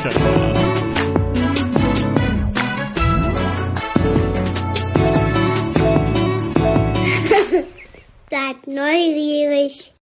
Seid neugierig.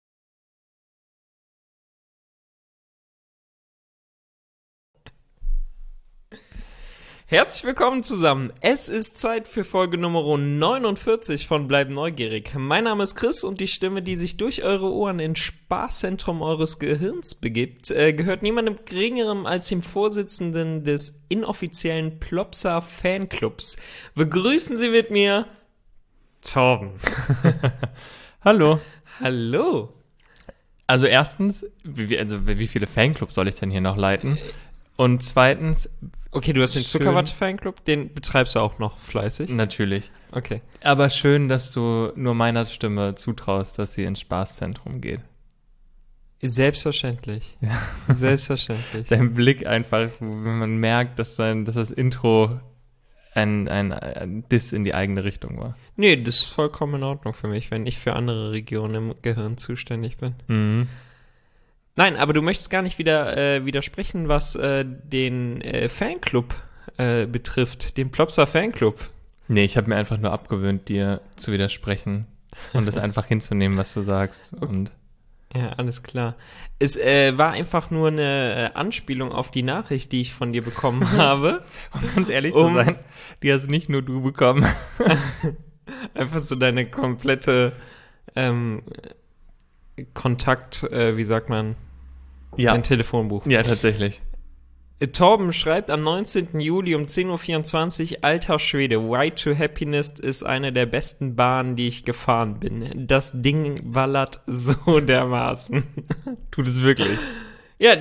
Herzlich willkommen zusammen. Es ist Zeit für Folge Nummer 49 von Bleib neugierig. Mein Name ist Chris und die Stimme, die sich durch eure Ohren ins Spaßzentrum eures Gehirns begibt, gehört niemandem geringerem als dem Vorsitzenden des inoffiziellen Plopsa Fanclubs. Begrüßen Sie mit mir Torben. Hallo. Hallo. Also erstens, wie viele Fanclubs soll ich denn hier noch leiten? Und zweitens... Okay, du hast den Zuckerwatte-Fanclub, den betreibst du auch noch fleißig? Natürlich. Okay. Aber schön, dass du nur meiner Stimme zutraust, dass sie ins Spaßzentrum geht. Selbstverständlich. Ja. Selbstverständlich. Dein Blick einfach, wenn man merkt, dass das Intro ein Diss in die eigene Richtung war. Nee, das ist vollkommen in Ordnung für mich, wenn ich für andere Regionen im Gehirn zuständig bin. Mhm. Nein, aber du möchtest gar nicht widersprechen, was den Fanclub betrifft, den Plopsa Fanclub. Nee, ich habe mir einfach nur abgewöhnt, dir zu widersprechen und das einfach hinzunehmen, was du sagst. Okay. Und Ja, alles klar. Es war einfach nur eine Anspielung auf die Nachricht, die ich von dir bekommen habe. um ganz ehrlich zu sein, die hast nicht nur du bekommen. Einfach so deine komplette Kontakt, wie sagt man? Ja. Ein Telefonbuch. Ja, tatsächlich. Torben schreibt am 19. Juli um 10.24 Uhr, alter Schwede, Ride to Happiness ist eine der besten Bahnen, die ich gefahren bin. Das Ding ballert so dermaßen. Tut es wirklich. Ja,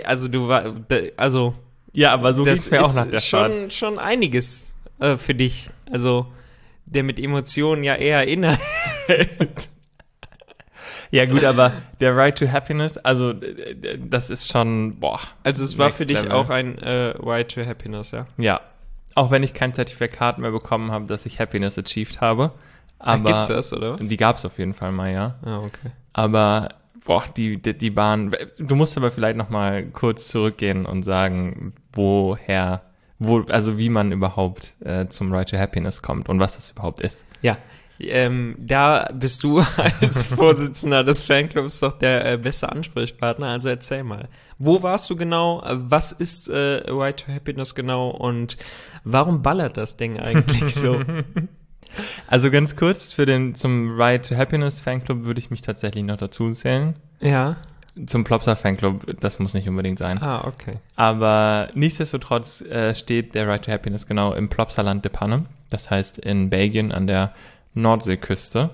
Ja, aber so das ging's mir auch ist nach der Fahrt. schon einiges für dich. Also, der mit Emotionen ja eher innehält. Ja gut, aber der Ride to Happiness, also das ist schon, Also es war Next für dich Level. auch ein Ride to Happiness, ja? Ja, auch wenn ich kein Zertifikat mehr bekommen habe, dass ich Happiness achieved habe. Aber Gibt's das, oder was? Die gab's auf jeden Fall mal, ja. Ah, okay. Aber, die Bahn, du musst aber vielleicht noch mal kurz zurückgehen und sagen, wie man überhaupt zum Ride to Happiness kommt und was das überhaupt ist. Ja, da bist du als Vorsitzender des Fanclubs doch der beste Ansprechpartner, also erzähl mal. Wo warst du genau? Was ist Ride to Happiness genau? Und warum ballert das Ding eigentlich so? Also ganz kurz, zum Ride to Happiness Fanclub würde ich mich tatsächlich noch dazu zählen. Ja. Zum Plopsa Fanclub, das muss nicht unbedingt sein. Ah, okay. Aber nichtsdestotrotz steht der Ride to Happiness genau im Plopsaland de Panne. Das heißt in Belgien an der Nordseeküste.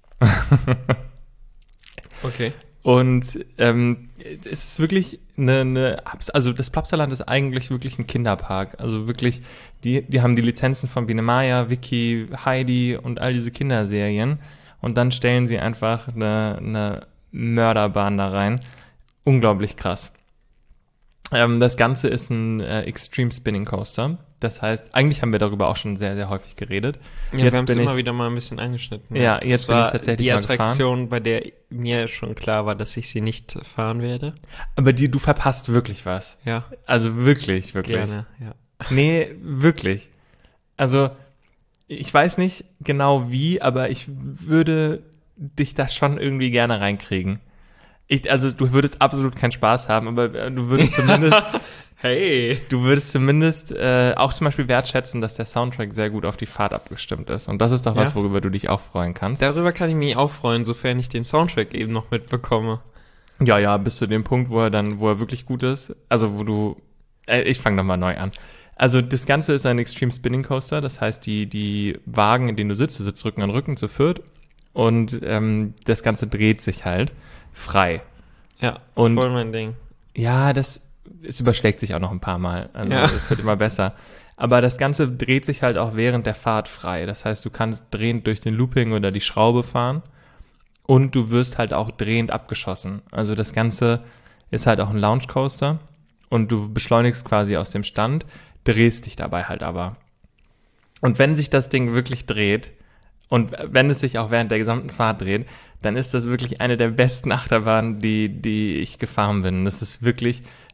Okay. Und es ist wirklich also das Plopsaland ist eigentlich wirklich ein Kinderpark. Also wirklich, die haben die Lizenzen von Biene Maya, Vicky, Heidi und all diese Kinderserien. Und dann stellen sie einfach eine Mörderbahn da rein. Unglaublich krass. Das Ganze ist ein Extreme Spinning Coaster. Das heißt, eigentlich haben wir darüber auch schon sehr, sehr häufig geredet. Ja, wir haben es immer wieder mal ein bisschen angeschnitten. Ja, jetzt bin ich tatsächlich die mal Attraktion, gefahren. bei der mir schon klar war, dass ich sie nicht fahren werde. Aber du verpasst wirklich was. Ja, Also wirklich, wirklich. gerne, ja. Nee, wirklich. Also, ich weiß nicht genau wie, aber ich würde dich da schon irgendwie gerne reinkriegen. Also, du würdest absolut keinen Spaß haben, aber du würdest zumindest... Hey! Du würdest zumindest auch zum Beispiel wertschätzen, dass der Soundtrack sehr gut auf die Fahrt abgestimmt ist. Und das ist doch was, Ja. worüber du dich auch freuen kannst. Darüber kann ich mich auch freuen, sofern ich den Soundtrack eben noch mitbekomme. Ja, bis zu dem Punkt, wo er wirklich gut ist. Also, wo du... ich fange nochmal neu an. Also, das Ganze ist ein Extreme Spinning Coaster. Das heißt, die Wagen, in denen du sitzt Rücken an Rücken zu viert. Und das Ganze dreht sich halt frei. Ja, Und- voll mein Ding. Ja, es überschlägt sich auch noch ein paar Mal. Also Ja. es wird immer besser. Aber das Ganze dreht sich halt auch während der Fahrt frei. Das heißt, du kannst drehend durch den Looping oder die Schraube fahren und du wirst halt auch drehend abgeschossen. Also das Ganze ist halt auch ein Launch Coaster und du beschleunigst quasi aus dem Stand, drehst dich dabei halt aber. Und wenn sich das Ding wirklich dreht und wenn es sich auch während der gesamten Fahrt dreht, dann ist das wirklich eine der besten Achterbahnen, die ich gefahren bin. Das ist wirklich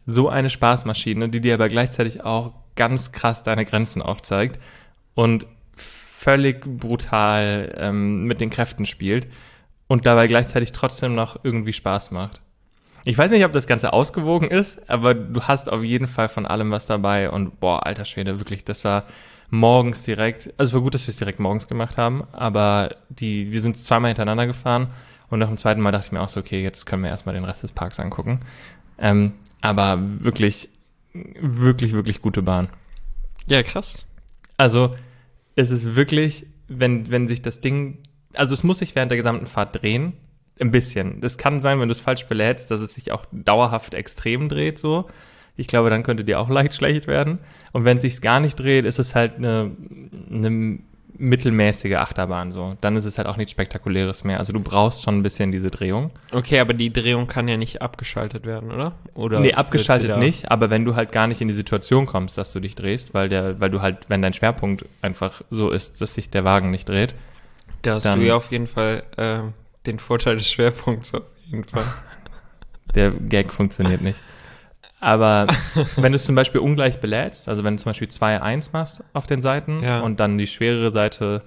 so eine Spaßmaschine, die dir aber gleichzeitig auch ganz krass deine Grenzen aufzeigt und völlig brutal mit den Kräften spielt und dabei gleichzeitig trotzdem noch irgendwie Spaß macht. Ich weiß nicht, ob das Ganze ausgewogen ist, aber du hast auf jeden Fall von allem was dabei und boah, alter Schwede, wirklich, das war morgens direkt, also es war gut, dass wir es direkt morgens gemacht haben, aber wir sind zweimal hintereinander gefahren und nach dem zweiten Mal dachte ich mir auch so, okay, jetzt können wir erstmal den Rest des Parks angucken. Aber wirklich, wirklich, wirklich gute Bahn. Ja, krass. Also es ist wirklich, wenn sich das Ding, also es muss sich während der gesamten Fahrt drehen, ein bisschen. Das kann sein, wenn du es falsch belädst, dass es sich auch dauerhaft extrem dreht, so. Ich glaube, dann könnte dir auch leicht schlecht werden. Und wenn es sich gar nicht dreht, ist es halt eine mittelmäßige Achterbahn, so. Dann ist es halt auch nichts Spektakuläres mehr. Also du brauchst schon ein bisschen diese Drehung. Okay, aber die Drehung kann ja nicht abgeschaltet werden, oder? Nee, abgeschaltet nicht, aber wenn du halt gar nicht in die Situation kommst, dass du dich drehst, weil du halt, wenn dein Schwerpunkt einfach so ist, dass sich der Wagen nicht dreht. Da hast du ja auf jeden Fall den Vorteil des Schwerpunkts auf jeden Fall. Der Gag funktioniert nicht. Aber wenn du es zum Beispiel ungleich belädst, also wenn du zum Beispiel 2-1 machst auf den Seiten und dann die schwerere Seite,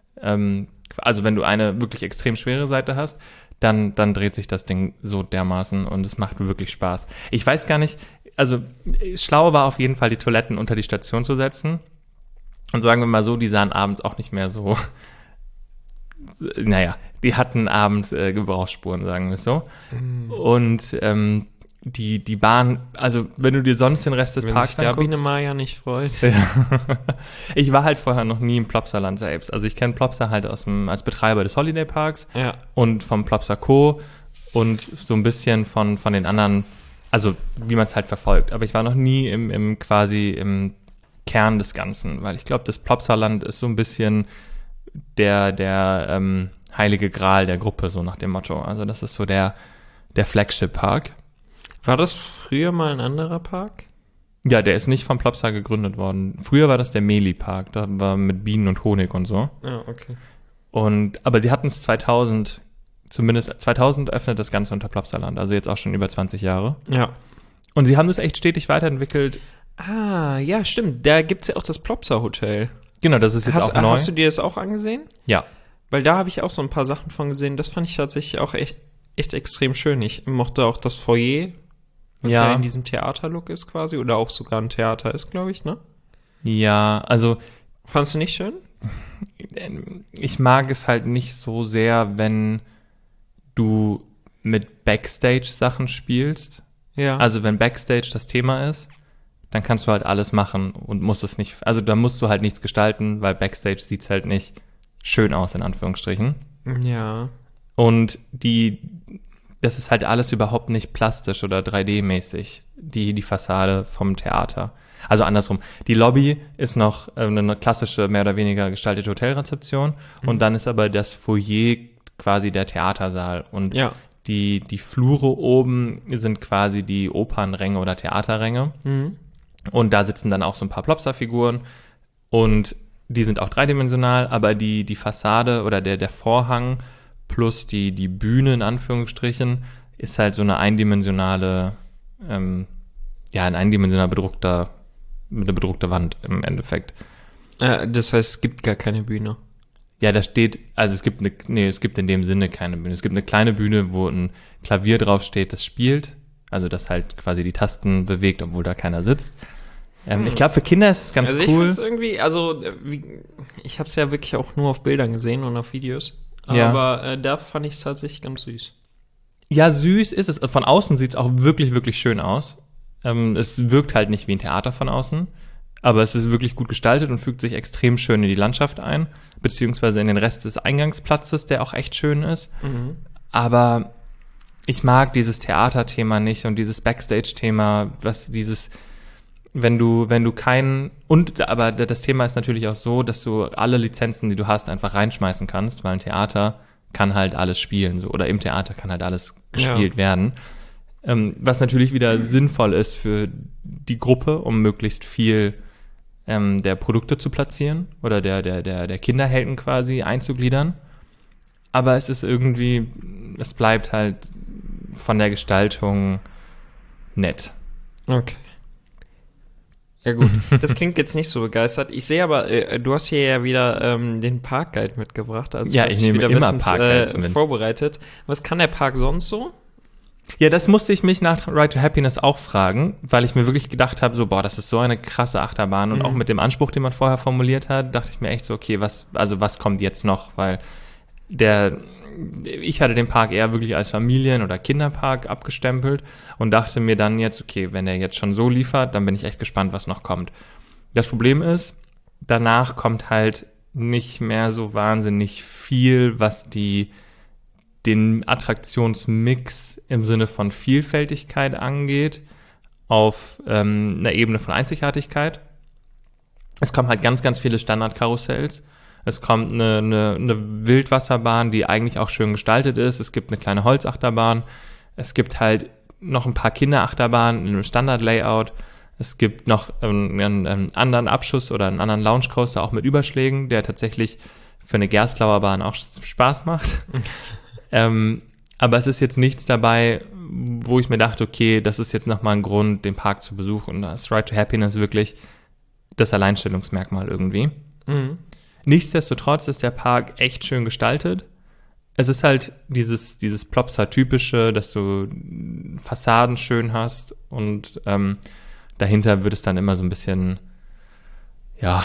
also wenn du eine wirklich extrem schwere Seite hast, dann dreht sich das Ding so dermaßen und es macht wirklich Spaß. Ich weiß gar nicht, also schlau war auf jeden Fall, die Toiletten unter die Station zu setzen. Und sagen wir mal so, die sahen abends auch nicht mehr so, naja, die hatten abends Gebrauchsspuren, sagen wir es so. Und die Bahn, also wenn du dir sonst den Rest des Parks anguckst. Wenn sich der Biene nicht freut. Ja. Ich war halt vorher noch nie im Plopsaland selbst. Also ich kenne Plopsa halt als Betreiber des Holiday Parks und vom Plopsa Co. und so ein bisschen von den anderen, also wie man es halt verfolgt. Aber ich war noch nie im Kern des Ganzen, weil ich glaube, das Plopsaland ist so ein bisschen der heilige Gral der Gruppe, so nach dem Motto. Also das ist so der Flagship-Park. War das früher mal ein anderer Park? Ja, der ist nicht vom Plopsa gegründet worden. Früher war das der Meli-Park, da war mit Bienen und Honig und so. Ja, okay. Aber sie hatten es 2000 öffnet das Ganze unter Plopsaland, also jetzt auch schon über 20 Jahre. Ja. Und sie haben das echt stetig weiterentwickelt. Ah, ja, stimmt. Da gibt's ja auch das Plopsa Hotel. Genau, das ist jetzt auch neu. Hast du dir das auch angesehen? Ja. Weil da habe ich auch so ein paar Sachen von gesehen. Das fand ich tatsächlich auch echt extrem schön. Ich mochte auch das Foyer, was ja in diesem Theaterlook ist quasi. Oder auch sogar ein Theater ist, glaube ich, ne? Ja, also... Fandst du nicht schön? Ich mag es halt nicht so sehr, wenn du mit Backstage-Sachen spielst. Ja. Also wenn Backstage das Thema ist, dann kannst du halt alles machen und musst es nicht, also da musst du halt nichts gestalten, weil Backstage sieht's halt nicht schön aus, in Anführungsstrichen. Ja. Und das ist halt alles überhaupt nicht plastisch oder 3D-mäßig, die Fassade vom Theater. Also andersrum, die Lobby ist noch eine klassische, mehr oder weniger gestaltete Hotelrezeption und dann ist aber das Foyer quasi der Theatersaal und die Flure oben sind quasi die Opernränge oder Theaterränge. Und da sitzen dann auch so ein paar Plopsa-Figuren und die sind auch dreidimensional, aber die Fassade oder der Vorhang plus die Bühne in Anführungsstrichen ist halt so eine eindimensionale, ein eindimensional bedruckte Wand im Endeffekt. Das heißt, es gibt gar keine Bühne. Ja, da steht, also es gibt in dem Sinne keine Bühne. Es gibt eine kleine Bühne, wo ein Klavier draufsteht, das spielt. Also das halt quasi die Tasten bewegt, obwohl da keiner sitzt. Ich glaube, für Kinder ist es ganz cool. Also ich finde es irgendwie, ich habe es ja wirklich auch nur auf Bildern gesehen und auf Videos. Aber da fand ich es tatsächlich ganz süß. Ja, süß ist es. Von außen sieht es auch wirklich, wirklich schön aus. Es wirkt halt nicht wie ein Theater von außen. Aber es ist wirklich gut gestaltet und fügt sich extrem schön in die Landschaft ein. Beziehungsweise in den Rest des Eingangsplatzes, der auch echt schön ist. Aber ich mag dieses Theaterthema nicht und dieses Backstage-Thema, aber das Thema ist natürlich auch so, dass du alle Lizenzen, die du hast, einfach reinschmeißen kannst, weil ein Theater kann halt alles spielen, so, oder im Theater kann halt alles gespielt werden. Was natürlich wieder sinnvoll ist für die Gruppe, um möglichst viel der Produkte zu platzieren oder der Kinderhelden quasi einzugliedern. Aber es bleibt halt von der Gestaltung nett. Okay. Ja gut, das klingt jetzt nicht so begeistert. Ich sehe aber, du hast hier ja wieder den Parkguide mitgebracht. Also Ja, du hast ich nehme wieder immer bestens, Parkguides mit. vorbereitet. Was kann der Park sonst so? Ja, das musste ich mich nach Ride to Happiness auch fragen, weil ich mir wirklich gedacht habe, so, boah, das ist so eine krasse Achterbahn. Und auch mit dem Anspruch, den man vorher formuliert hat, dachte ich mir echt so, okay, was kommt jetzt noch? Weil ich hatte den Park eher wirklich als Familien- oder Kinderpark abgestempelt und dachte mir dann jetzt, okay, wenn er jetzt schon so liefert, dann bin ich echt gespannt, was noch kommt. Das Problem ist, danach kommt halt nicht mehr so wahnsinnig viel, was den Attraktionsmix im Sinne von Vielfältigkeit angeht, auf einer Ebene von Einzigartigkeit. Es kommen halt ganz, ganz viele Standardkarussells. Es kommt eine Wildwasserbahn, die eigentlich auch schön gestaltet ist. Es gibt eine kleine Holzachterbahn. Es gibt halt noch ein paar Kinderachterbahnen in einem Standard-Layout. Es gibt noch einen anderen Abschuss oder einen anderen Lounge-Coaster auch mit Überschlägen, der tatsächlich für eine Gerstlauer Bahn auch Spaß macht. Aber es ist jetzt nichts dabei, wo ich mir dachte, okay, das ist jetzt nochmal ein Grund, den Park zu besuchen. Und da ist Ride to Happiness wirklich das Alleinstellungsmerkmal irgendwie. Mhm. Nichtsdestotrotz ist der Park echt schön gestaltet. Es ist halt dieses Plopsa-typische, dass du Fassaden schön hast und dahinter wird es dann immer so ein bisschen, ja,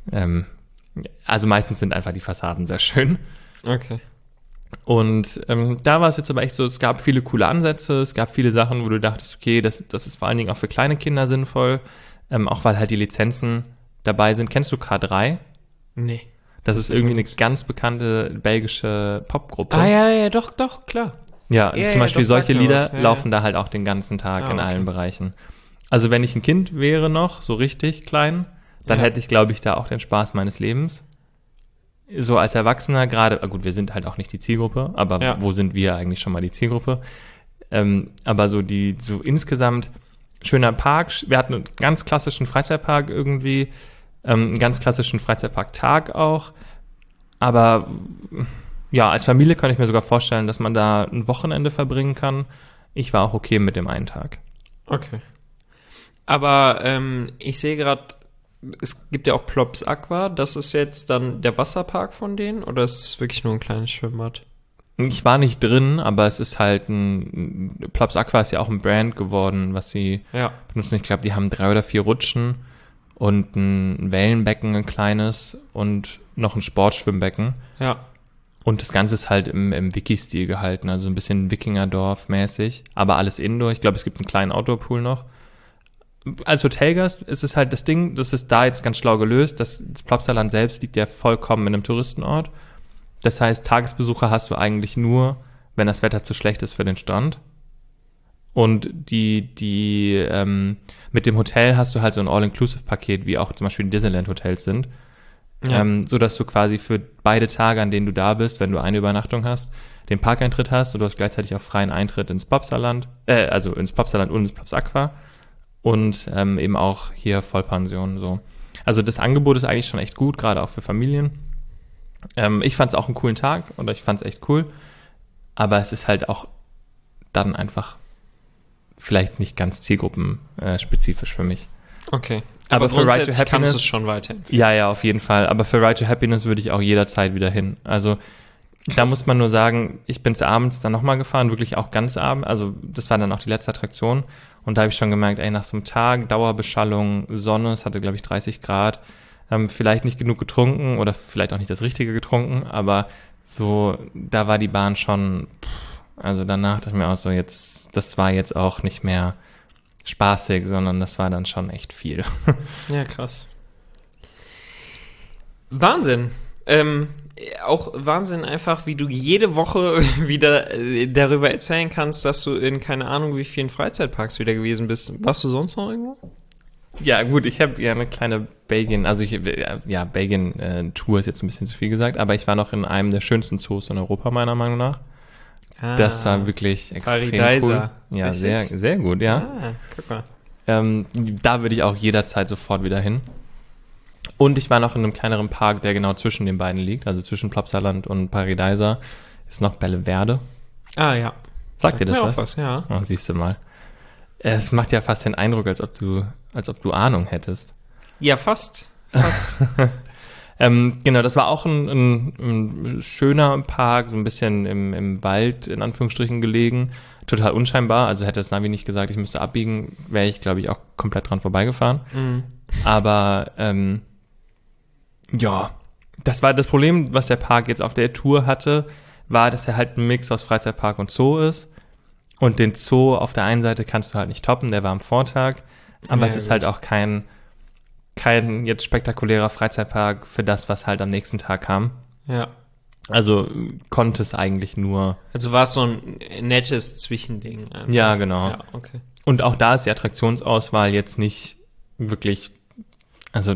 also meistens sind einfach die Fassaden sehr schön. Okay. Und da war es jetzt aber echt so, es gab viele coole Ansätze, es gab viele Sachen, wo du dachtest, okay, das ist vor allen Dingen auch für kleine Kinder sinnvoll, auch weil halt die Lizenzen dabei sind. Kennst du K3? Nee. Das ist irgendwie eine ganz bekannte belgische Popgruppe. Ah, ja, doch, klar. Ja, Ja, zum Beispiel doch, sag solche mir Lieder was. Ja, laufen da halt auch den ganzen Tag in okay. allen Bereichen. Also wenn ich ein Kind wäre noch, so richtig klein, dann hätte ich, glaube ich, da auch den Spaß meines Lebens. So als Erwachsener gerade, gut, wir sind halt auch nicht die Zielgruppe, aber wo sind wir eigentlich schon mal die Zielgruppe? Aber so insgesamt schöner Park. Wir hatten einen ganz klassischen Freizeitpark irgendwie, einen ganz klassischen Freizeitpark-Tag auch. Aber ja, als Familie kann ich mir sogar vorstellen, dass man da ein Wochenende verbringen kann. Ich war auch okay mit dem einen Tag. Okay. Aber ich sehe gerade, es gibt ja auch Plops Aqua. Das ist jetzt dann der Wasserpark von denen oder ist es wirklich nur ein kleines Schwimmbad? Ich war nicht drin, aber es ist halt Plops Aqua ist ja auch ein Brand geworden, was sie benutzen. Ich glaube, die haben 3 oder 4 Rutschen und ein Wellenbecken, ein kleines und noch ein Sportschwimmbecken. Ja. Und das Ganze ist halt im Wiki-Stil gehalten, also ein bisschen Wikingerdorf-mäßig, aber alles Indoor. Ich glaube, es gibt einen kleinen Outdoor-Pool noch. Als Hotelgast ist es halt das Ding, das ist da jetzt ganz schlau gelöst. Das Plopsaland selbst liegt ja vollkommen in einem Touristenort. Das heißt, Tagesbesucher hast du eigentlich nur, wenn das Wetter zu schlecht ist für den Strand. Und mit dem Hotel hast du halt so ein All-Inclusive-Paket, wie auch zum Beispiel die Disneyland-Hotels sind. Ja. So dass du quasi für beide Tage, an denen du da bist, wenn du eine Übernachtung hast, den Parkeintritt hast und du hast gleichzeitig auch freien Eintritt ins Plopsaland, also ins Plopsaland und ins Plops Aqua und eben auch hier Vollpension so. Also das Angebot ist eigentlich schon echt gut, gerade auch für Familien. Ich fand es auch einen coolen Tag oder ich fand es echt cool, aber es ist halt auch dann einfach vielleicht nicht ganz zielgruppenspezifisch für mich. Okay. Aber für Ride to Happiness kannst du es schon weiterempfehlen. Ja, auf jeden Fall. Aber für Ride to Happiness würde ich auch jederzeit wieder hin. Also da muss man nur sagen, ich bin's abends dann nochmal gefahren, wirklich auch ganz abends. Also das war dann auch die letzte Attraktion. Und da habe ich schon gemerkt, nach so einem Tag, Dauerbeschallung, Sonne, es hatte, glaube ich, 30 Grad, vielleicht nicht genug getrunken oder vielleicht auch nicht das Richtige getrunken, aber so, da war die Bahn schon, also danach dachte ich mir auch so, das war jetzt auch nicht mehr spaßig, sondern das war dann schon echt viel. Ja, krass. Wahnsinn. Auch Wahnsinn einfach, wie du jede Woche wieder darüber erzählen kannst, dass du in keine Ahnung wie vielen Freizeitparks wieder gewesen bist. Warst du sonst noch irgendwo? Ja, gut, ich habe ja eine kleine Belgien-Tour ist jetzt ein bisschen zu viel gesagt, aber ich war noch in einem der schönsten Zoos in Europa, meiner Meinung nach. Das war wirklich extrem cool. Ja, richtig? Sehr, sehr gut, ja. Guck mal. Da würde ich auch jederzeit sofort wieder hin. Und ich war noch in einem kleineren Park, der genau zwischen den beiden liegt, also zwischen Plopsaland und Paradeiser, ist noch Belleverde. Ah, ja. Sagt dir das was? Auch was, ja. Oh, siehst du mal. Es macht ja fast den Eindruck, als ob du Ahnung hättest. Ja, fast. Genau, das war auch ein schöner Park, so ein bisschen im Wald, in Anführungsstrichen, gelegen. Total unscheinbar. Also hätte das Navi nicht gesagt, ich müsste abbiegen, wäre ich, glaube ich, auch komplett dran vorbeigefahren. Mhm. Aber ja, das war das Problem, was der Park jetzt auf der Tour hatte, war, dass er halt ein Mix aus Freizeitpark und Zoo ist. Und den Zoo auf der einen Seite kannst du halt nicht toppen, der war am Vortag. Aber Ja, es ist gut. halt auch kein jetzt spektakulärer Freizeitpark für das, was halt am nächsten Tag kam. Ja. Also konnte es eigentlich nur. Also war es so ein nettes Zwischending einfach. Ja, genau. Ja, okay. Und auch da ist die Attraktionsauswahl jetzt nicht wirklich, also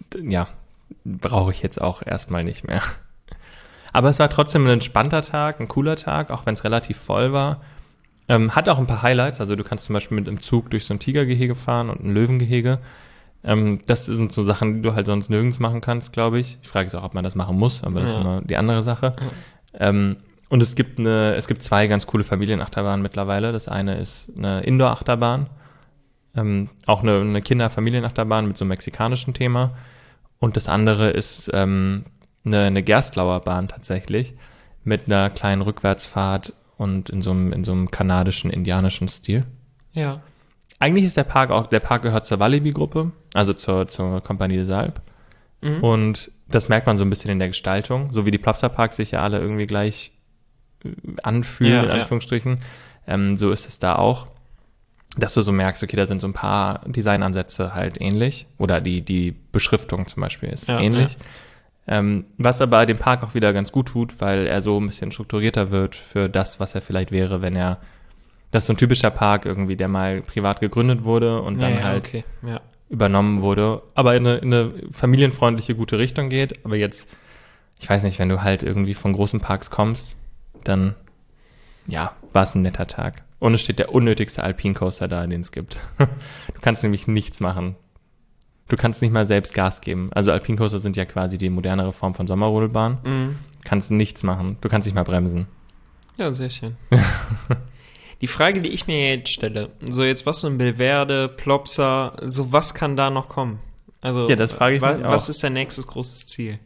brauche ich jetzt auch erstmal nicht mehr. Aber es war trotzdem ein entspannter Tag, ein cooler Tag, auch wenn es relativ voll war. Hat auch ein paar Highlights, also du kannst zum Beispiel mit einem Zug durch so ein Tigergehege fahren und ein Löwengehege. Das sind so Sachen, die du halt sonst nirgends machen kannst, glaube ich. Ich frage es auch, ob man das machen muss, aber das ist immer die andere Sache. Und es gibt 2 ganz coole Familienachterbahnen mittlerweile. Das eine ist eine Indoor-Achterbahn, auch eine Kinder-Familienachterbahn mit so einem mexikanischen Thema. Und das andere ist eine Gerstlauer Bahn tatsächlich mit einer kleinen Rückwärtsfahrt und in so einem kanadischen, indianischen Stil. Ja. Eigentlich ist der Park gehört zur Walibi-Gruppe, also zur Compagnie des Alpes. Mhm. Und das merkt man so ein bisschen in der Gestaltung, so wie die Plopsa-Parks sich ja alle irgendwie gleich anfühlen, in Anführungsstrichen. So ist es da auch, dass du so merkst, okay, da sind so ein paar Designansätze halt ähnlich oder die Beschriftung zum Beispiel ist ähnlich. Was aber dem Park auch wieder ganz gut tut, weil er so ein bisschen strukturierter wird für das, was er vielleicht wäre, wenn er, das ist so ein typischer Park irgendwie, der mal privat gegründet wurde und dann übernommen wurde, aber in eine familienfreundliche, gute Richtung geht. Aber jetzt, ich weiß nicht, wenn du halt irgendwie von großen Parks kommst, dann, war es ein netter Tag. Und es steht der unnötigste Alpine Coaster da, den es gibt. Du kannst nämlich nichts machen. Du kannst nicht mal selbst Gas geben. Also Alpine Coaster sind ja quasi die modernere Form von Sommerrodelbahn. Mhm. Kannst nichts machen. Du kannst nicht mal bremsen. Ja, sehr schön. Die Frage, die ich mir jetzt stelle, so jetzt was so ein Belverde, Plopsa, so was kann da noch kommen? Also, Ja, das frage ich mich auch. Was ist dein nächstes großes Ziel?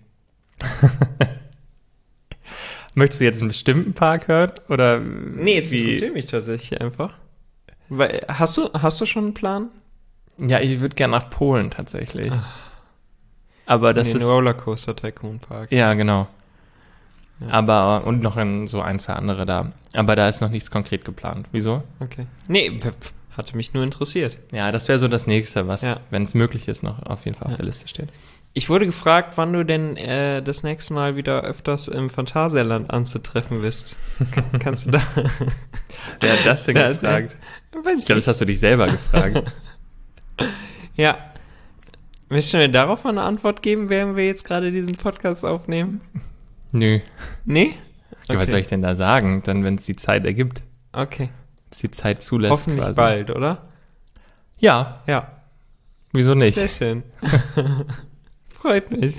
Möchtest du jetzt einen bestimmten Park hören? Oder Nee, es interessiert mich tatsächlich einfach. Weil, hast du schon einen Plan? Ja, ich würde gerne nach Polen tatsächlich. Aber das Den ist... Rollercoaster Tycoon Park. Ja, genau. Ja. Aber, und noch in so 1, 2 andere da. Aber da ist noch nichts konkret geplant. Wieso? Okay. Nee, hatte mich nur interessiert. Ja, das wäre so das Nächste, was, Ja. wenn es möglich ist, noch auf jeden Fall auf der Liste steht. Ich wurde gefragt, wann du denn das nächste Mal wieder öfters im Phantasialand anzutreffen bist. Kannst du da... Wer hat das denn gefragt? Weiß Ich glaube, das hast du dich selber gefragt. Ja. Möchtest du mir darauf mal eine Antwort geben, während wir jetzt gerade diesen Podcast aufnehmen? Nö. Nee? Ja, was soll ich denn da sagen? Dann, wenn es die Zeit ergibt, Okay. dass die Zeit zulässt. Hoffentlich quasi. bald, oder? Ja, Ja. wieso nicht? Sehr schön. Freut mich.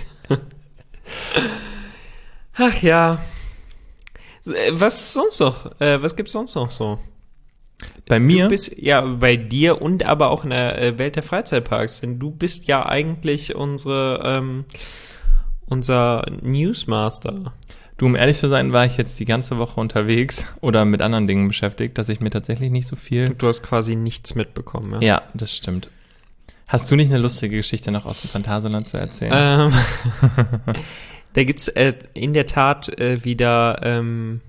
Ach ja. Was sonst noch? Was gibt's sonst noch so? Bei mir? Du bist ja bei dir und aber auch in der Welt der Freizeitparks, denn du bist ja eigentlich unser Newsmaster. Du, um ehrlich zu sein, war ich jetzt die ganze Woche unterwegs oder mit anderen Dingen beschäftigt, dass ich mir tatsächlich nicht so viel... Du hast quasi nichts mitbekommen, ja? Ja, das stimmt. Hast du nicht eine lustige Geschichte noch aus dem Phantasialand zu erzählen? Da gibt's in der Tat wieder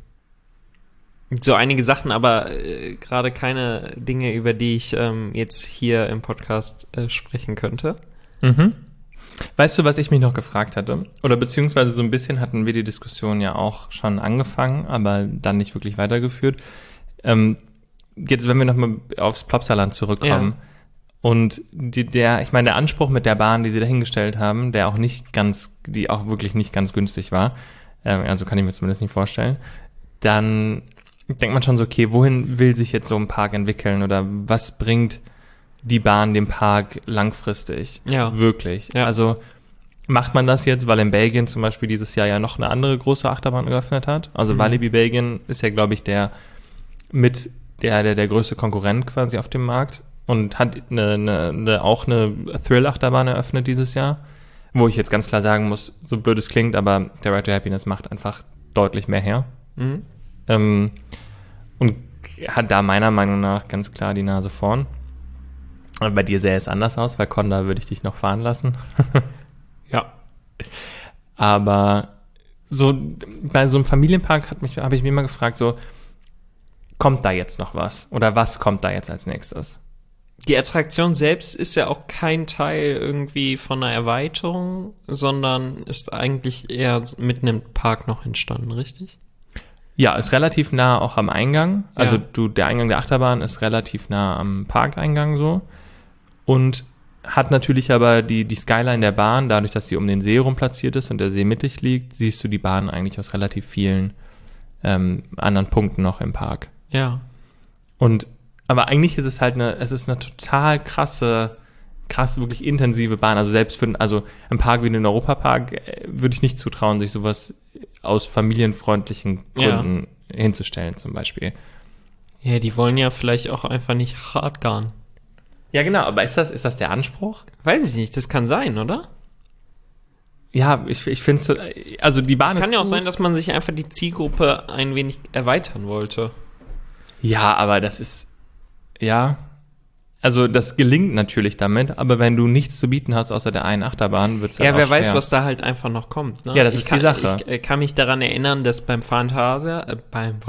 so einige Sachen, aber gerade keine Dinge, über die ich jetzt hier im Podcast sprechen könnte. Mhm. Weißt du, was ich mich noch gefragt hatte? Oder beziehungsweise so ein bisschen hatten wir die Diskussion ja auch schon angefangen, aber dann nicht wirklich weitergeführt. Jetzt, wenn wir nochmal aufs Plopsaland zurückkommen. Ja. Und ich meine, der Anspruch mit der Bahn, die sie dahingestellt haben, die auch wirklich nicht ganz günstig war, also kann ich mir zumindest nicht vorstellen, dann denkt man schon so, okay, wohin will sich jetzt so ein Park entwickeln oder was bringt die Bahn dem Park langfristig? Ja. Wirklich. Ja. Also macht man das jetzt, weil in Belgien zum Beispiel dieses Jahr ja noch eine andere große Achterbahn geöffnet hat? Also Walibi Belgien ist ja, glaube ich, der mit der größte Konkurrent quasi auf dem Markt und hat auch eine Thrill-Achterbahn eröffnet dieses Jahr, wo ich jetzt ganz klar sagen muss, so blöd es klingt, aber der Ride to Happiness macht einfach deutlich mehr her. Mhm. Und hat da meiner Meinung nach ganz klar die Nase vorn. Und bei dir sähe es anders aus, weil Conda würde ich dich noch fahren lassen. Ja. Aber so bei so einem Familienpark habe ich mich immer gefragt, so, kommt da jetzt noch was? Oder was kommt da jetzt als nächstes? Die Attraktion selbst ist ja auch kein Teil irgendwie von einer Erweiterung, sondern ist eigentlich eher mitten im Park noch entstanden, richtig? Ja, ist relativ nah auch am Eingang. Also Ja. der Eingang der Achterbahn ist relativ nah am Parkeingang so. Und hat natürlich aber die Skyline der Bahn, dadurch, dass sie um den See rum platziert ist und der See mittig liegt, siehst du die Bahn eigentlich aus relativ vielen anderen Punkten noch im Park. Ja. Aber eigentlich ist es halt eine total krasse, wirklich intensive Bahn. Also selbst für einen Park wie den Europapark würde ich nicht zutrauen, sich sowas aus familienfreundlichen Gründen hinzustellen zum Beispiel. Ja, die wollen ja vielleicht auch einfach nicht Radgarn. Ja, genau, aber ist das der Anspruch? Weiß ich nicht, das kann sein, oder? Ja, ich finde es, also die Bahn ist Es kann ja auch gut. sein, dass man sich einfach die Zielgruppe ein wenig erweitern wollte. Ja, aber das ist, ja, also das gelingt natürlich damit, aber wenn du nichts zu bieten hast außer der einen Achterbahn, wird es halt Ja, auch wer weiß, schwer. was da halt einfach noch kommt. Ne? Ja, das ist die Sache. Ich kann mich daran erinnern, dass beim Phantasialand,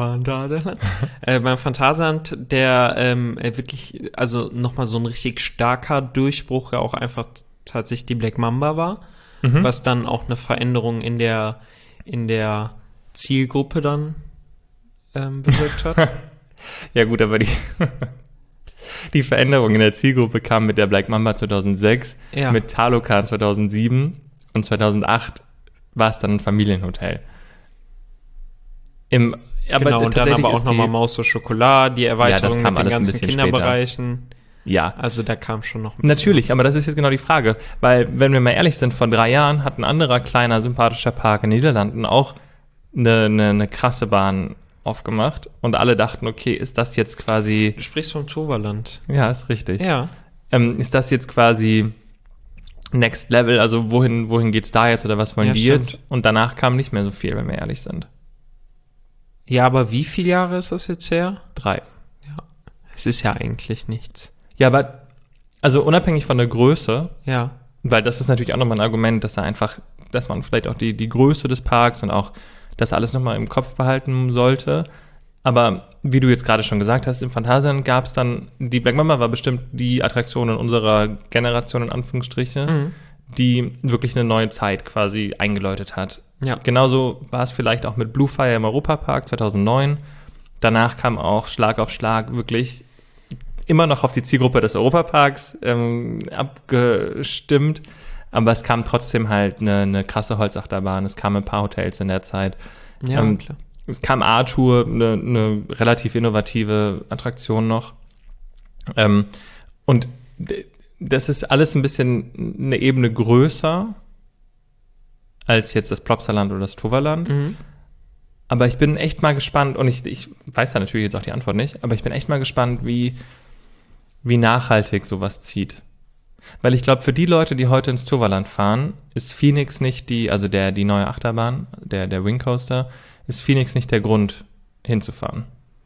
der wirklich, also nochmal so ein richtig starker Durchbruch ja auch einfach tatsächlich die Black Mamba war, was dann auch eine Veränderung in der Zielgruppe dann bewirkt hat. Ja gut, aber die Veränderung in der Zielgruppe kam mit der Black Mamba 2006, Ja. mit Talokan 2007 und 2008 war es dann ein Familienhotel. Genau, und dann aber auch nochmal Maus und Schokolade, die Erweiterung Ja, das kam mit den alles ein ganzen bisschen Kinderbereichen. Ja, Also da kam schon noch ein bisschen natürlich, was. aber das ist jetzt genau die Frage, weil, wenn wir mal ehrlich sind, vor 3 Jahren hat ein anderer kleiner, sympathischer Park in den Niederlanden auch eine krasse Bahn aufgemacht und alle dachten, okay, ist das jetzt quasi, Du sprichst vom Toverland. ja, ist richtig, Ja. ist das jetzt quasi Next Level, also wohin geht's da jetzt oder was wollen Ja, die stimmt. jetzt? Und danach kam nicht mehr so viel, wenn wir ehrlich sind. Ja, aber wie viele Jahre ist das jetzt her? 3. Es ist ja eigentlich nichts. Ja, aber, also unabhängig von der Größe, Ja. weil das ist natürlich auch nochmal ein Argument, dass man vielleicht auch die Größe des Parks und auch das alles nochmal im Kopf behalten sollte. Aber wie du jetzt gerade schon gesagt hast, im Phantasialand gab es dann, die Black Mamba war bestimmt die Attraktion in unserer Generation, in Anführungsstriche, die wirklich eine neue Zeit quasi eingeläutet hat. Ja. Genauso war es vielleicht auch mit Blue Fire im Europapark 2009. Danach kam auch Schlag auf Schlag wirklich immer noch auf die Zielgruppe des Europaparks abgestimmt. Aber es kam trotzdem halt eine krasse Holzachterbahn. Es kamen ein paar Hotels in der Zeit. Ja, klar. Es kam Arthur, eine relativ innovative Attraktion noch. Und das ist alles ein bisschen eine Ebene größer als jetzt das Plopsaland oder das Toverland. Aber ich bin echt mal gespannt, und ich weiß da natürlich jetzt auch die Antwort nicht, aber ich bin echt mal gespannt, wie nachhaltig sowas zieht. Weil ich glaube, für die Leute, die heute ins Toverland fahren, ist Phoenix nicht die neue Achterbahn, der Wing Coaster, ist Phoenix nicht der Grund, hinzufahren.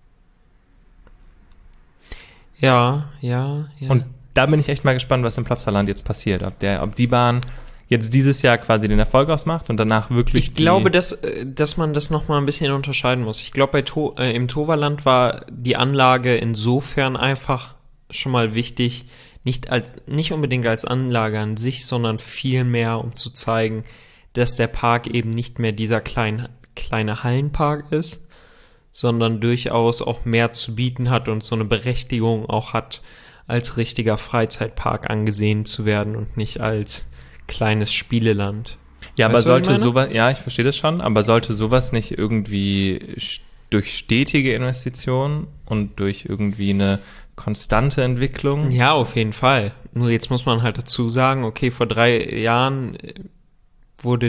Ja. Und da bin ich echt mal gespannt, was im Plopsaland jetzt passiert. Ob die Bahn jetzt dieses Jahr quasi den Erfolg ausmacht und danach wirklich. Ich glaube, dass man das nochmal ein bisschen unterscheiden muss. Ich glaube, im Toverland war die Anlage insofern einfach schon mal wichtig, nicht unbedingt als Anlage an sich, sondern vielmehr, um zu zeigen, dass der Park eben nicht mehr dieser kleine Hallenpark ist, sondern durchaus auch mehr zu bieten hat und so eine Berechtigung auch hat, als richtiger Freizeitpark angesehen zu werden und nicht als kleines Spieleland. Ja, aber Weißt du, was ich sollte meine? sowas, ja, ich verstehe das schon, aber sollte sowas nicht irgendwie durch stetige Investitionen und durch irgendwie eine konstante Entwicklung? Ja, auf jeden Fall. Nur jetzt muss man halt dazu sagen, okay, vor 3 Jahren wurde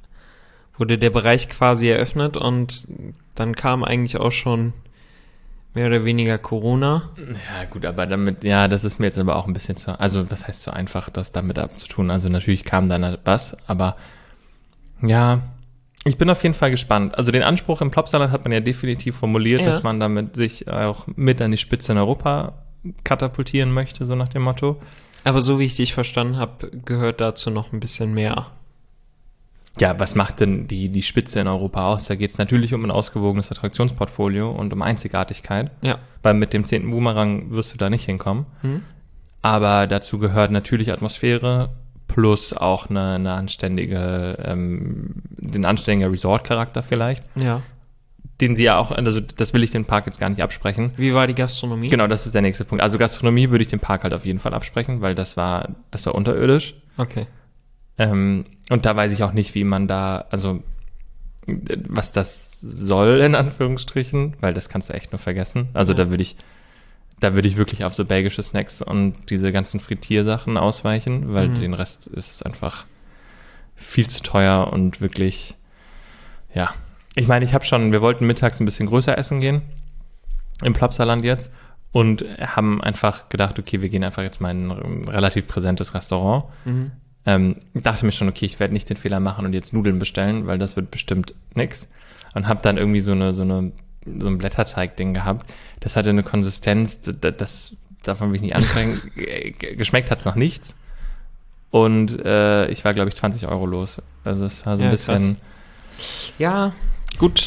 der Bereich quasi eröffnet und dann kam eigentlich auch schon mehr oder weniger Corona. Ja, gut, aber damit, ja, das ist mir jetzt aber auch ein bisschen zu, also was heißt so einfach, das damit abzutun? Also natürlich kam dann was, aber ja, ich bin auf jeden Fall gespannt. Also den Anspruch im Plopsalat hat man ja definitiv formuliert, Ja. dass man damit sich auch mit an die Spitze in Europa katapultieren möchte, so nach dem Motto. Aber so wie ich dich verstanden habe, gehört dazu noch ein bisschen mehr. Ja, was macht denn die Spitze in Europa aus? Da geht es natürlich um ein ausgewogenes Attraktionsportfolio und um Einzigartigkeit. Ja. Weil mit dem 10. Boomerang wirst du da nicht hinkommen. Aber dazu gehört natürlich Atmosphäre plus auch eine anständige, den anständigen Resort-Charakter vielleicht. Ja. Den sie ja auch, also das will ich den Park jetzt gar nicht absprechen. Wie war die Gastronomie? Genau, das ist der nächste Punkt. Also Gastronomie würde ich dem Park halt auf jeden Fall absprechen, weil das war unterirdisch. Okay. Und da weiß ich auch nicht, wie man da, also was das soll, in Anführungsstrichen, weil das kannst du echt nur vergessen. Also Ja. da würde ich wirklich auf so belgische Snacks und diese ganzen Frittiersachen ausweichen, weil den Rest ist es einfach viel zu teuer und wirklich, ja. Ich meine, wir wollten mittags ein bisschen größer essen gehen, im Plopsaland jetzt, und haben einfach gedacht, okay, wir gehen einfach jetzt mal in ein relativ präsentes Restaurant. Dachte mir schon, okay, ich werde nicht den Fehler machen und jetzt Nudeln bestellen, weil das wird bestimmt nix. Und habe dann irgendwie so ein Blätterteig-Ding gehabt. Das hatte eine Konsistenz, davon will ich nicht anfangen. Geschmeckt hat's noch nichts. Und ich war, glaube ich, 20 Euro los. Also es war so ein Ja, bisschen... Ja, gut.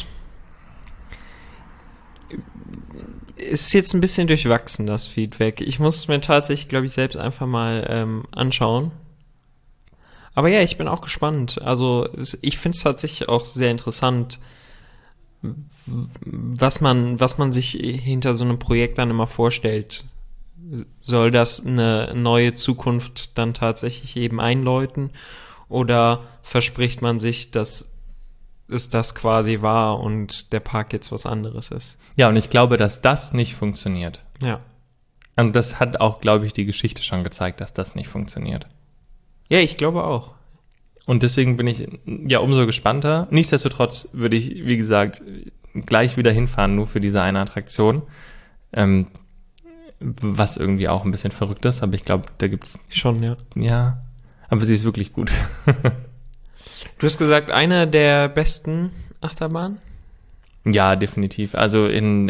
Ist jetzt ein bisschen durchwachsen, das Feedback. Ich muss es mir tatsächlich, glaube ich, selbst einfach mal anschauen. Aber ja, ich bin auch gespannt. Also ich finde es tatsächlich auch sehr interessant, was man sich hinter so einem Projekt dann immer vorstellt. Soll das eine neue Zukunft dann tatsächlich eben einläuten? Oder verspricht man sich, dass es das quasi war und der Park jetzt was anderes ist? Ja, und ich glaube, dass das nicht funktioniert. Ja. Und das hat auch, glaube ich, die Geschichte schon gezeigt, dass das nicht funktioniert. Ja, ich glaube auch. Und deswegen bin ich ja umso gespannter. Nichtsdestotrotz würde ich, wie gesagt, gleich wieder hinfahren, nur für diese eine Attraktion. Was irgendwie auch ein bisschen verrückt ist, aber ich glaube, da gibt's, Schon, ja. ja, aber sie ist wirklich gut. Du hast gesagt, eine der besten Achterbahnen? Ja, definitiv. Also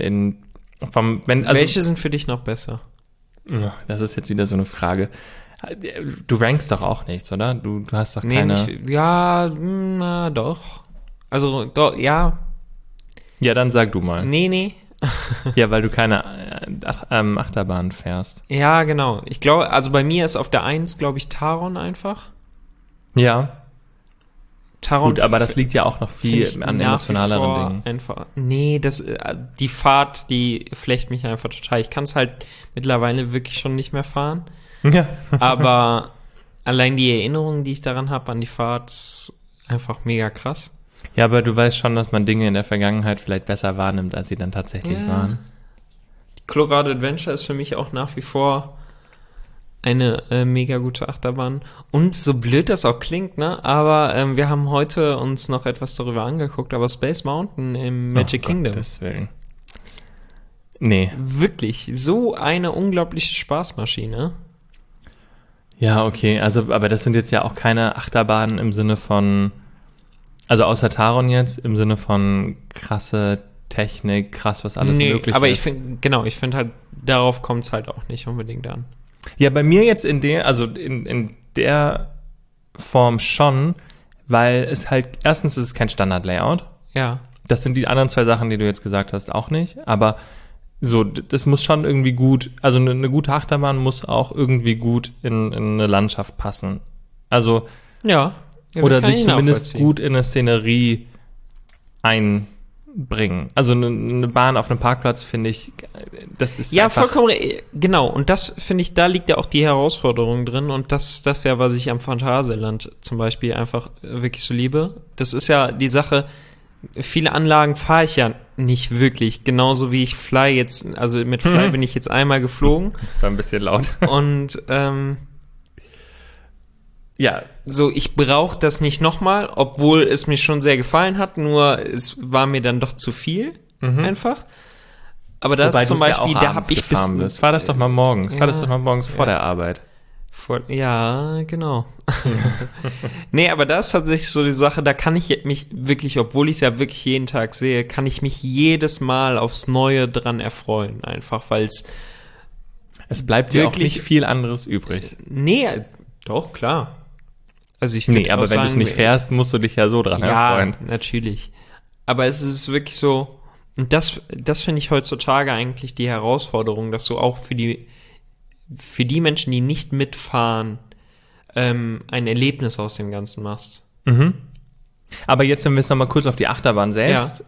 Welche sind für dich noch besser? Das ist jetzt wieder so eine Frage. Du rankst doch auch nichts, oder? Du hast doch Nee, keine... nicht, ja, na doch. Also, doch, ja. Ja, dann sag du mal. Nee. Ja, weil du keine Achterbahn fährst. Ja, genau. Ich glaube, also bei mir ist auf der 1, glaube ich, Taron einfach. Ja, Taron gut, aber das liegt ja auch noch viel find ich an nach wie emotionaleren vor Dingen. Einfach, nee, die Fahrt, die flecht mich einfach total. Ich kann es halt mittlerweile wirklich schon nicht mehr fahren. Ja. Aber allein die Erinnerung, die ich daran habe, an die Fahrt, ist einfach mega krass. Ja, aber du weißt schon, dass man Dinge in der Vergangenheit vielleicht besser wahrnimmt, als sie dann tatsächlich Ja. waren. Die Colorado Adventure ist für mich auch nach wie vor eine mega gute Achterbahn. Und so blöd das auch klingt, ne? Aber wir haben heute uns noch etwas darüber angeguckt, aber Space Mountain im Magic Kingdom. Gottes Willen. Nee. Wirklich, so eine unglaubliche Spaßmaschine. Ja, okay, also, aber das sind jetzt ja auch keine Achterbahnen im Sinne von, also außer Taron jetzt, im Sinne von krasse Technik, krass, was alles möglich aber ist. ich finde halt, darauf kommt es halt auch nicht unbedingt an. Ja, bei mir jetzt in der Form schon, weil es halt, erstens ist es kein Standard-Layout. Ja. Das sind die anderen zwei Sachen, die du jetzt gesagt hast, auch nicht. Aber so, das muss schon irgendwie gut, also eine gute Achterbahn muss auch irgendwie gut in eine Landschaft passen. Also, Ja. oder sich zumindest gut in eine Szenerie einbringen. Also eine Bahn auf einem Parkplatz, finde ich, das ist Ja, einfach, vollkommen, genau. Und das finde ich, da liegt ja auch die Herausforderung drin. Und das ja, was ich am Phantasialand zum Beispiel einfach wirklich so liebe. Das ist ja die Sache, viele Anlagen fahre ich ja nicht wirklich. Genauso wie ich Fly jetzt, also mit Fly bin ich jetzt einmal geflogen. das war ein bisschen laut. Und Ja, so, ich brauche das nicht nochmal, obwohl es mir schon sehr gefallen hat, nur es war mir dann doch zu viel, einfach. Aber das Wobei ist zum du's ja Beispiel, auch da abends habe ich gefahren bist. War das doch mal morgens. Ja, War das doch mal morgens vor ja. der Arbeit. Ja, genau. Nee, aber das ist tatsächlich so die Sache, da kann ich mich wirklich, obwohl ich es ja wirklich jeden Tag sehe, kann ich mich jedes Mal aufs Neue dran erfreuen. Einfach, weil Es bleibt dir auch Wirklich- nicht viel anderes übrig. nee, doch, klar. Also ich Nee, finde aber auch wenn du es sagen, nicht fährst, musst du dich ja so dran ja, erfreuen. natürlich. Aber es ist wirklich so, und das finde ich heutzutage eigentlich die Herausforderung, dass du auch für die Menschen, die nicht mitfahren, ein Erlebnis aus dem Ganzen machst. Mhm. Aber jetzt, wenn wir jetzt nochmal kurz auf die Achterbahn selbst,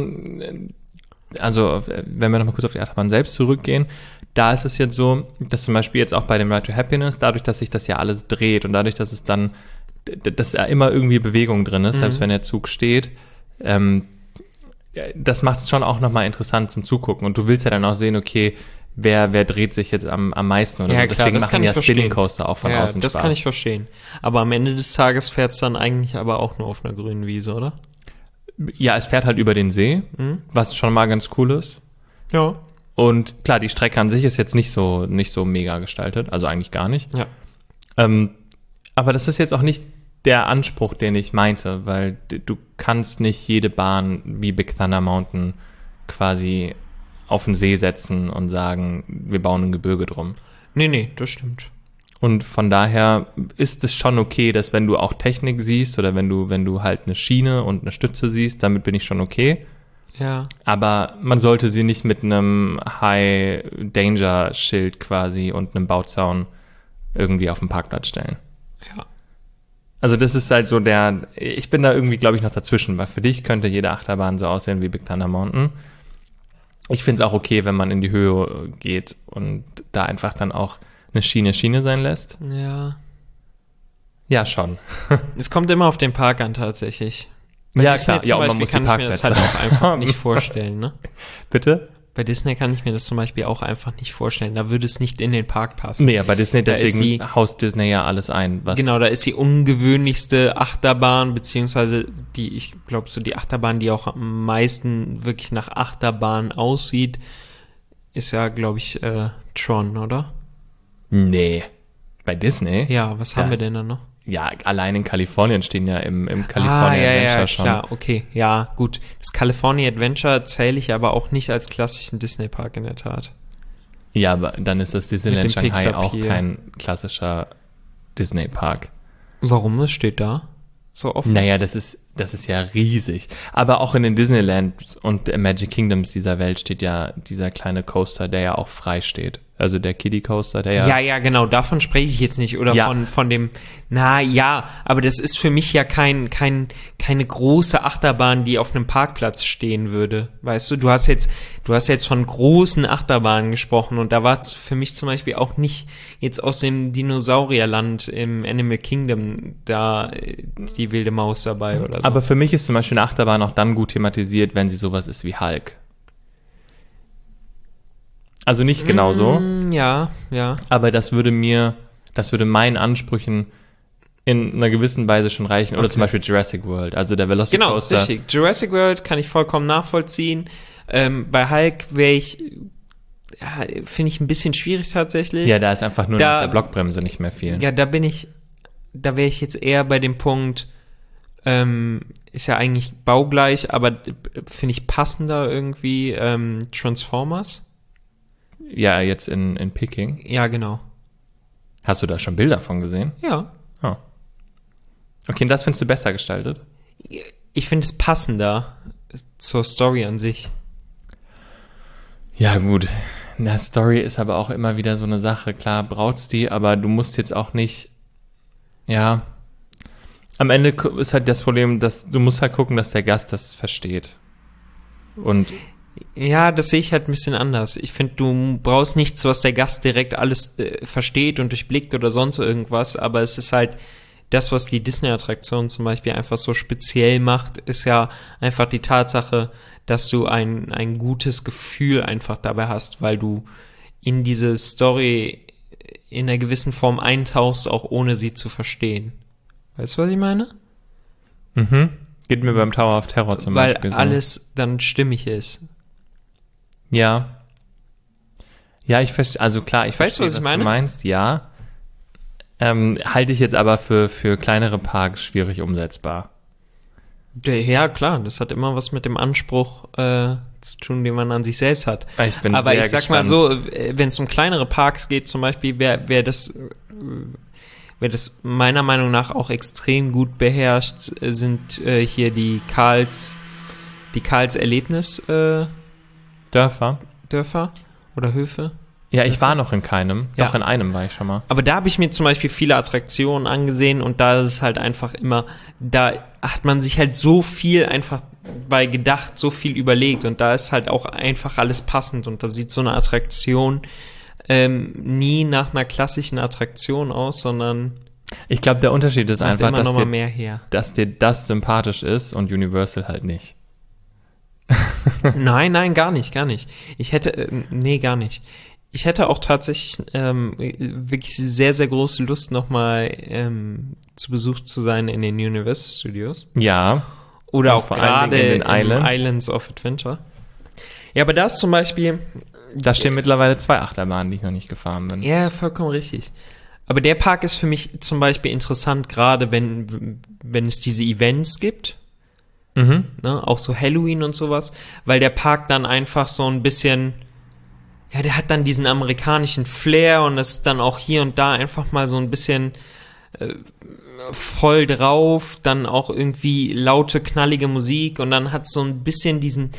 also wenn wir nochmal kurz auf die Achterbahn selbst zurückgehen, da ist es jetzt so, dass zum Beispiel jetzt auch bei dem Ride to Happiness, dadurch, dass sich das ja alles dreht und dadurch, dass es dann, dass da immer irgendwie Bewegung drin ist, selbst wenn der Zug steht, das macht es schon auch nochmal interessant zum Zugucken. Und du willst ja dann auch sehen, okay, wer dreht sich jetzt am meisten oder Ja, so. klar, Deswegen das machen kann ja ich verstehen. Spinning Coaster auch von Ja, außen das Spaß. kann ich verstehen. Aber am Ende des Tages fährt es dann eigentlich aber auch nur auf einer grünen Wiese, oder? Ja, es fährt halt über den See, was schon mal ganz cool ist. Ja. Und klar, die Strecke an sich ist jetzt nicht so mega gestaltet, also eigentlich gar nicht. Ja. Aber das ist jetzt auch nicht der Anspruch, den ich meinte, weil du kannst nicht jede Bahn wie Big Thunder Mountain quasi auf den See setzen und sagen, wir bauen ein Gebirge drum. Nee, das stimmt. Und von daher ist es schon okay, dass wenn du auch Technik siehst oder wenn du halt eine Schiene und eine Stütze siehst, damit bin ich schon okay. Ja. Aber man sollte sie nicht mit einem High-Danger-Schild quasi und einem Bauzaun irgendwie auf den Parkplatz stellen. Ja. Also das ist halt so ich bin da irgendwie, glaube ich, noch dazwischen, weil für dich könnte jede Achterbahn so aussehen wie Big Thunder Mountain. Ich finde es auch okay, wenn man in die Höhe geht und da einfach dann auch eine Schiene sein lässt. Ja. Ja, schon. Es kommt immer auf den Park an, tatsächlich. Ja, Disney klar. zum Ja, und man Beispiel muss die kann ich mir das halt Parkplätze. auch einfach nicht vorstellen, ne? Bitte? Bei Disney kann ich mir das zum Beispiel auch einfach nicht vorstellen. Da würde es nicht in den Park passen. Nee, bei Disney, Da ist deswegen haust Disney ja alles ein. Was Genau, da ist die ungewöhnlichste Achterbahn, beziehungsweise ich glaube, so die Achterbahn, die auch am meisten wirklich nach Achterbahn aussieht, ist ja, glaube ich, Tron, oder? Nee. Bei Disney? Ja, was haben wir denn da noch? Ja, allein in Kalifornien stehen ja im California Adventure schon. Klar, okay, ja, gut. Das California Adventure zähle ich aber auch nicht als klassischen Disney-Park in der Tat. Ja, aber dann ist das Disneyland Mit dem Shanghai Pixar auch Pier. kein klassischer Disney-Park. Warum? Was steht da? So offen? Naja, das ist ja riesig. Aber auch in den Disneylands und Magic Kingdoms dieser Welt steht ja dieser kleine Coaster, der ja auch frei steht. Also der Kiddie Coaster, der ja... Ja, genau, davon spreche ich jetzt nicht. Oder Ja. von dem, na ja, aber das ist für mich ja keine große Achterbahn, die auf einem Parkplatz stehen würde. Weißt du, du hast jetzt von großen Achterbahnen gesprochen und da war für mich zum Beispiel auch nicht jetzt aus dem Dinosaurierland im Animal Kingdom da die wilde Maus dabei oder so. Aber für mich ist zum Beispiel eine Achterbahn auch dann gut thematisiert, wenn sie sowas ist wie Hulk. Also nicht genau so, Ja. aber das würde meinen Ansprüchen in einer gewissen Weise schon reichen. Oder Okay. zum Beispiel Jurassic World, also der Velocicoaster. Genau, richtig. Jurassic World kann ich vollkommen nachvollziehen. Bei Hulk finde ich ein bisschen schwierig tatsächlich. Ja, da ist einfach nur Da- noch der Blockbremse nicht mehr viel. Ja, da wäre ich jetzt eher bei dem Punkt, ist ja eigentlich baugleich, aber finde ich passender irgendwie Transformers. Ja, jetzt in Peking. Ja, genau. Hast du da schon Bilder von gesehen? Ja. Oh. Okay, und das findest du besser gestaltet? Ich finde es passender zur Story an sich. Ja, gut. Na, Story ist aber auch immer wieder so eine Sache. Klar, braucht's die, aber du musst jetzt auch nicht, ja. Am Ende ist halt das Problem, dass du musst halt gucken, dass der Gast das versteht. Und Ja, das sehe ich halt ein bisschen anders. Ich finde, du brauchst nichts, was der Gast direkt alles versteht und durchblickt oder sonst irgendwas, aber es ist halt das, was die Disney-Attraktion zum Beispiel einfach so speziell macht, ist ja einfach die Tatsache, dass du ein gutes Gefühl einfach dabei hast, weil du in diese Story in einer gewissen Form eintauchst, auch ohne sie zu verstehen. Weißt du, was ich meine? geht mir beim Tower of Terror zum Weil Beispiel so. alles dann stimmig ist. Ja. Ja, ich verstehe, also klar, ich Weißt du, verstehe, was ich was meine? du meinst, ja. Halte ich jetzt aber für kleinere Parks schwierig umsetzbar. Ja, klar, das hat immer was mit dem Anspruch zu tun, den man an sich selbst hat. Ich bin Aber sehr ich sag gespannt. mal so, wenn es um kleinere Parks geht, zum Beispiel, wäre das meiner Meinung nach auch extrem gut beherrscht, sind hier die Karls Erlebnis Dörfer? Dörfer oder Höfe. Ja, ich war noch in keinem. Ja. Doch, in einem war ich schon mal. Aber da habe ich mir zum Beispiel viele Attraktionen angesehen und da ist es halt einfach immer, da hat man sich halt so viel einfach bei gedacht, so viel überlegt und da ist halt auch einfach alles passend und da sieht so eine Attraktion nie nach einer klassischen Attraktion aus, sondern Ich glaube, der Unterschied ist macht einfach, immer noch mal mehr her. dass dir das sympathisch ist und Universal halt nicht. Nein, gar nicht. Ich hätte, nee, gar nicht. Ich hätte auch tatsächlich wirklich sehr, sehr große Lust, nochmal zu Besuch zu sein in den Universal Studios. Ja. Oder Und auch vor allen gerade Dingen in den in Islands. Islands of Adventure. Ja, aber da ist zum Beispiel, Da stehen mittlerweile 2 Achterbahnen, die ich noch nicht gefahren bin. ja, vollkommen richtig. Aber der Park ist für mich zum Beispiel interessant, gerade wenn es diese Events gibt. Mhm. Ne, auch so Halloween und sowas, weil der Park dann einfach so ein bisschen, ja, der hat dann diesen amerikanischen Flair und ist dann auch hier und da einfach mal so ein bisschen voll drauf, dann auch irgendwie laute, knallige Musik und dann hat so ein bisschen diesen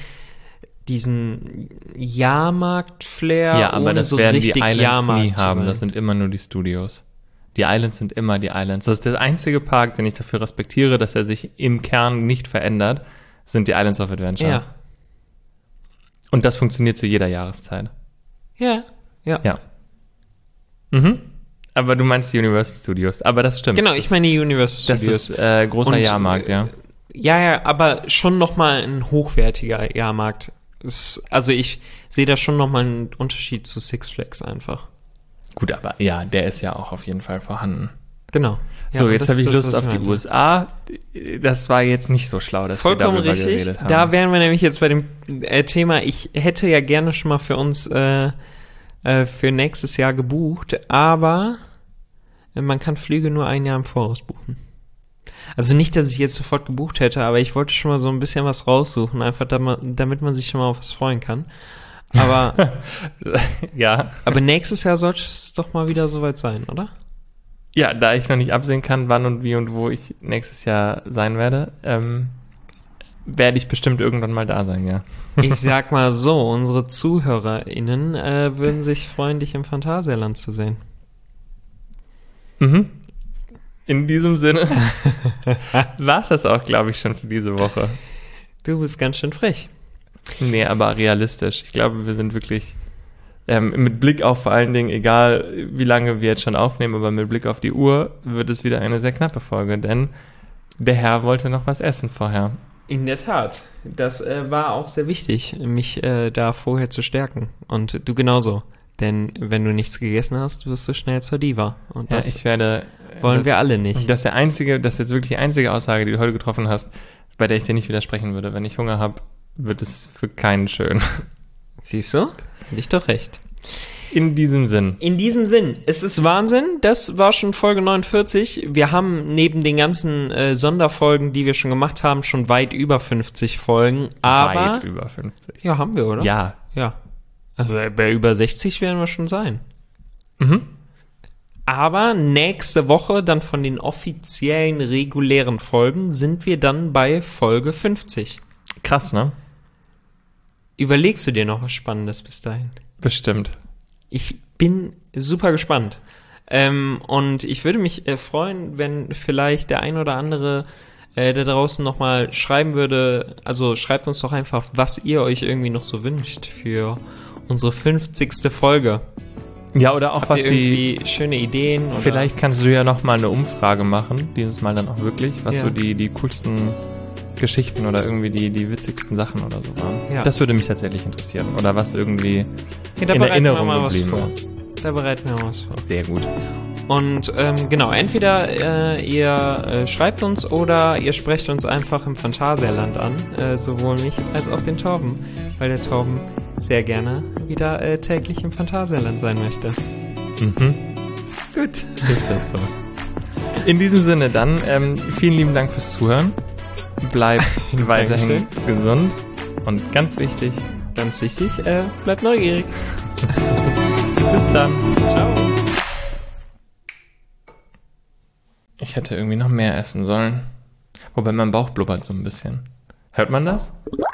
Jahrmarkt-Flair, Ja, aber ohne das so werden die richtig Islands Jahrmarkt nie zu haben. sein. Das sind immer nur die Studios. Die Islands sind immer die Islands. Das ist der einzige Park, den ich dafür respektiere, dass er sich im Kern nicht verändert, sind die Islands of Adventure. Ja. Und das funktioniert zu jeder Jahreszeit. Ja. Ja. Mhm. Aber du meinst die Universal Studios. Aber das stimmt. Genau, ich meine die Universal Das Studios. ist großer Und, Jahrmarkt, ja. Ja, aber schon nochmal ein hochwertiger Jahrmarkt. Also ich sehe da schon nochmal einen Unterschied zu Six Flags einfach. Gut, aber ja, der ist ja auch auf jeden Fall vorhanden. Genau. Ja, So, und jetzt das habe ich ist das, Lust was auf die meinte. USA. Das war jetzt nicht so schlau, dass Vollkommen wir darüber richtig. geredet haben. Da wären wir nämlich jetzt bei dem Thema, ich hätte ja gerne schon mal für uns für nächstes Jahr gebucht, aber man kann Flüge nur ein Jahr im Voraus buchen. Also nicht, dass ich jetzt sofort gebucht hätte, aber ich wollte schon mal so ein bisschen was raussuchen, einfach damit man sich schon mal auf was freuen kann. Aber, ja. aber nächstes Jahr sollte es doch mal wieder soweit sein, oder? Ja, da ich noch nicht absehen kann, wann und wie und wo ich nächstes Jahr sein werde, werde ich bestimmt irgendwann mal da sein, ja. Ich sag mal so, unsere ZuhörerInnen würden sich freuen, dich im Phantasialand zu sehen. Mhm. In diesem Sinne war es das auch, glaube ich, schon für diese Woche. Du bist ganz schön frech. Nee, aber realistisch. Ich glaube, wir sind wirklich mit Blick auf vor allen Dingen, egal wie lange wir jetzt schon aufnehmen, aber mit Blick auf die Uhr wird es wieder eine sehr knappe Folge, denn der Herr wollte noch was essen vorher. In der Tat. Das war auch sehr wichtig, mich da vorher zu stärken. Und du genauso. Denn wenn du nichts gegessen hast, wirst du schnell zur Diva. Und Ja, das ich werde... wollen wir alle nicht. Das ist jetzt wirklich die einzige Aussage, die du heute getroffen hast, bei der ich dir nicht widersprechen würde. Wenn ich Hunger habe, wird es für keinen schön. Siehst du? Hab ich doch recht. In diesem Sinn. In diesem Sinn, es ist Wahnsinn, das war schon Folge 49. Wir haben neben den ganzen Sonderfolgen, die wir schon gemacht haben, schon weit über 50 Folgen. Aber Weit über 50. ja, haben wir, oder? Ja. Ja. Also bei über 60 werden wir schon sein. Mhm. Aber nächste Woche, dann von den offiziellen, regulären Folgen, sind wir dann bei Folge 50. Krass, ne? Überlegst du dir noch was Spannendes bis dahin? Bestimmt. Ich bin super gespannt. Und ich würde mich freuen, wenn vielleicht der ein oder andere da draußen nochmal schreiben würde. Also schreibt uns doch einfach, was ihr euch irgendwie noch so wünscht für unsere 50. Folge. Ja, oder auch Habt was ihr die... irgendwie schöne Ideen? Oder? Vielleicht kannst du ja noch mal eine Umfrage machen, dieses Mal dann auch wirklich, was Ja. so die coolsten Geschichten oder irgendwie die witzigsten Sachen oder so waren. Ja. Das würde mich tatsächlich interessieren. Oder was irgendwie Ja, da in bereiten wir Erinnerung mal was geblieben vor. ist. Da bereiten wir mal was vor. Sehr gut. Und genau, entweder ihr schreibt uns oder ihr sprecht uns einfach im Phantasialand an, sowohl mich als auch den Torben, weil der Torben sehr gerne wieder täglich im Phantasialand sein möchte. Mhm. Gut. Ist das so. In diesem Sinne dann, vielen lieben Dank fürs Zuhören. Bleib weiterhin gesund und ganz wichtig, bleib neugierig. bis dann. Ciao. Ich hätte irgendwie noch mehr essen sollen. Wobei mein Bauch blubbert so ein bisschen. Hört man das?